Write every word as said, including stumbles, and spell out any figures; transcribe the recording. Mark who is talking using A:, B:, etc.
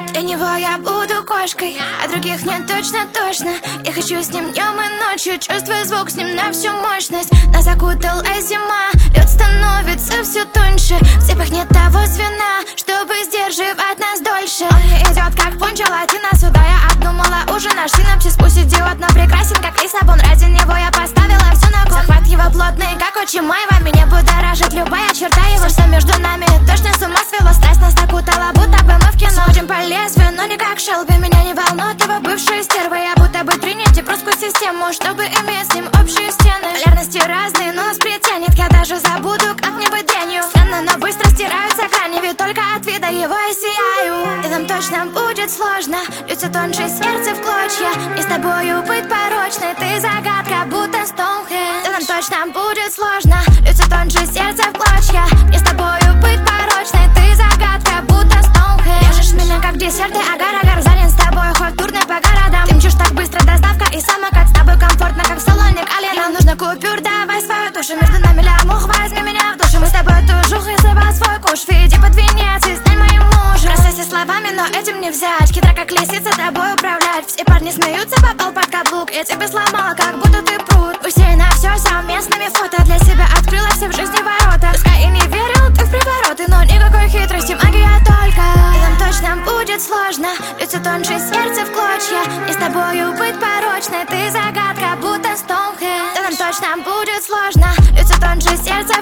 A: Для него я буду кошкой, а других нет точно-точно. Я хочу с ним днем и ночью, чувствую звук с ним на всю мощность. Нас окутала зима, лед становится все тоньше. В цепях нет того звена, чтобы сдерживать нас дольше. Он не идет как пончо латино, сюда я обдумала уже наш синапсис. Пусть идиот, но прекрасен как Лиссабон. Ради него я поставила все на кон. Захват его плотный, как отчим мой. Вами не будоражит любая черта его. Все между нами точно с ума свело. Страсть нас окутала, будто бы мы в кино. Судим по лезвию, но не как Шелби. Меня не волнует его бывшие стервы. Я будто бы Тринити, прусскую систему, чтобы иметь с ним общие стены. Полярности разные, но нас притянет. Я даже забуду, как мне быть дрянью. Странно, но быстро стираются грани, ведь только от вида его я сияю. И нам точно будет сложно, ведь все тоньше сердце в клочья. И с тобою быть порочной, ты загадка, будто Стоунхендж. И нам точно будет сложно, ведь все тоньше сердце в клочья. И с тобою быть порочной, ты загадка, будто Стоунхендж. Держишь меня как десерты, агар-агар, занят с тобой, хоть турне по городам. Ты мчишь так быстро, доставка и самокат. С тобой комфортно, как в салоне Калина. Нам нужно купюр, давай свою душу. Между нами лямух, возьми меня в душу. Мы с тобой тужух, и забрал свой куш. Веди под венец и стань моим мужем. Бросайся словами, но этим не взять. Хитро как лисица, тобой управлять. Все парни смеются, попал под каблук. Я тебя сломала, как будто ты пруд. Усеяна все совместными фото. Для себя открыла все в жизни ворота. Пускай и не верил ты в привороты, но никакой хитрости, магия только. И нам точно будет сложно, ведь все тоньше сердце в клочья. И с тобою быть порочной, ты загадка, будто Стоунхендж. И нам точно будет сложно, ведь все тоньше сердце